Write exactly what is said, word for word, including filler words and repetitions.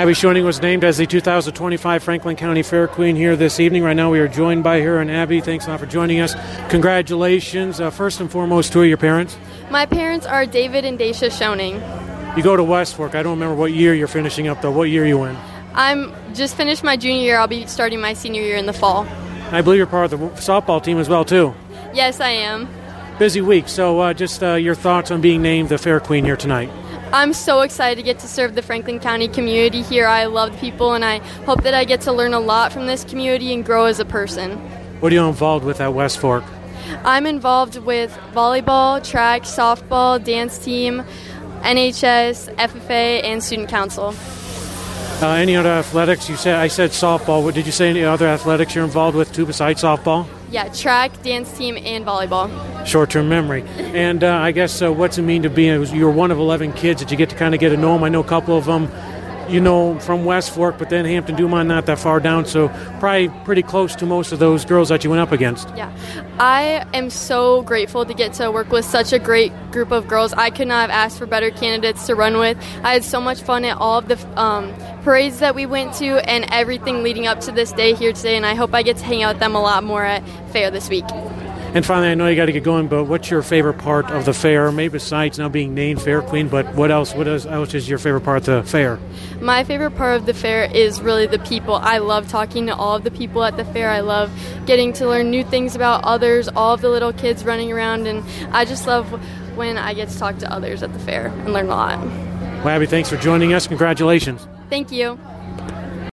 Abby Schoening was named as the two thousand twenty-five Franklin County Fair Queen here this evening. Right now we are joined by her, and Abby, thanks a lot for joining us. Congratulations. Uh, first and foremost, who are your parents? My parents are David and Daisha Schoening. You go to West Fork. I don't remember what year you're finishing up, though. What year are you in? I'm just finished my junior year. I'll be starting my senior year in the fall. I believe you're part of the softball team as well, too. Yes, I am. Busy week. So uh, just uh, your thoughts on being named the Fair Queen here tonight. I'm so excited to get to serve the Franklin County community here. I love the people, and I hope that I get to learn a lot from this community and grow as a person. What are you involved with at West Fork? I'm involved with volleyball, track, softball, dance team, N H S, F F A, and student council. Uh, any other athletics? You said I said softball. What did you say? Any other athletics you're involved with too besides softball? Yeah, track, dance team, and volleyball. Short-term memory. And uh, I guess uh, what's it mean to be? You're one of eleven kids that you get to kind of get to know them. I know a couple of them, you know, from West Fork, but then Hampton Dumont not that far down, so probably pretty close to most of those girls that you went up against. Yeah, I am so grateful to get to work with such a great group of girls. I could not have asked for better candidates to run with. I had so much fun at all of the um, parades that we went to and everything leading up to this day here today, and I hope I get to hang out with them a lot more at Fair this week. And finally, I know you got to get going, but what's your favorite part of the fair? Maybe besides now being named Fair Queen, but what else? What else, else is your favorite part of the fair? My favorite part of the fair is really the people. I love talking to all of the people at the fair. I love getting to learn new things about others, all of the little kids running around, and I just love when I get to talk to others at the fair and learn a lot. Well, Abby, thanks for joining us. Congratulations. Thank you.